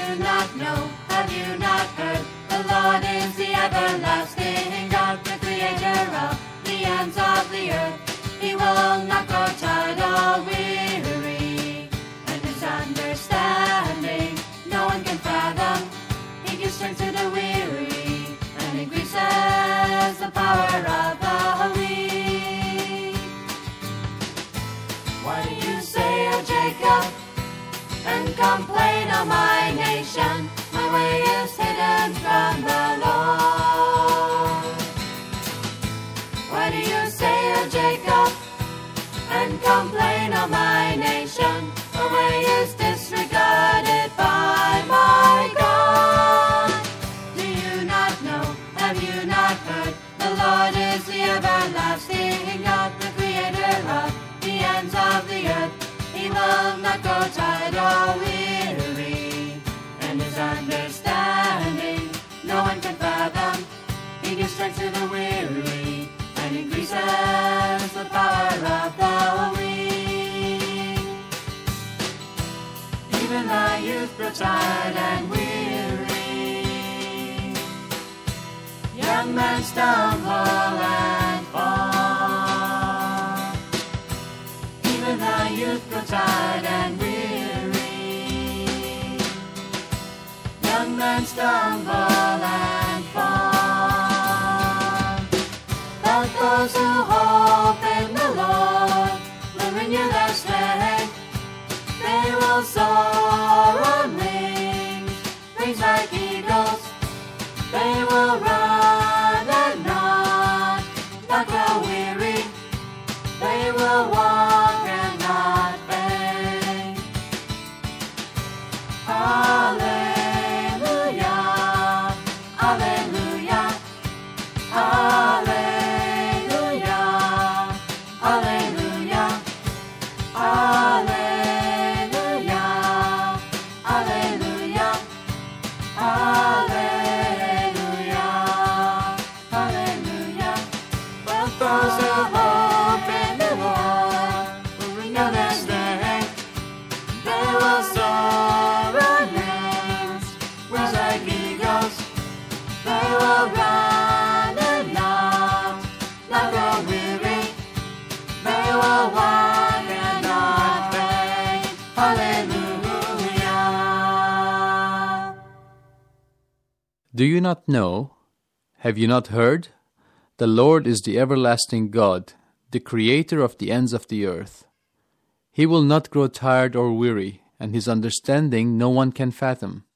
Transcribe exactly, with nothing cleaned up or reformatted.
you not know? Have you not heard? The Lord is the everlasting God, the creator of the ends of the earth. He will not grow tired or weary, and his understanding no one can fathom. He gives strength to the weary, and increases the power of the weak. Why do you say, O Jacob, and complain, O my nation? My way is hidden from the Lord. Why do you say, O Jacob, and complain, O my nation? My way is disregarded by my God. Do you not know? Have you not heard? The Lord is the everlasting God, the creator of the ends of the earth. He will not grow tired or weary, and his understanding no one can fathom. He gives strength to the weary, and increases the power of the weak. Even the youth grow tired and weary. Young men stumble and fall. Even the youth grow tired and weary. Young men stumble and fall. But those who hope in the Lord will renew their strength. They will soar on wings, wings like eagles. They will run and not, not grow weary. They will walk and not faint. Hallelujah, hallelujah, hallelujah, hallelujah, hallelujah, hallelujah, hallelujah, hallelujah. Well, those who hope in the Lord will renew their strength. They will soar on wings, wings like eagles. They will run and not, not grow weary. They will walk and not faint. Hallelujah. Do you not know? Have you not heard? The Lord is the everlasting God, the creator of the ends of the earth. He will not grow tired or weary, and his understanding no one can fathom.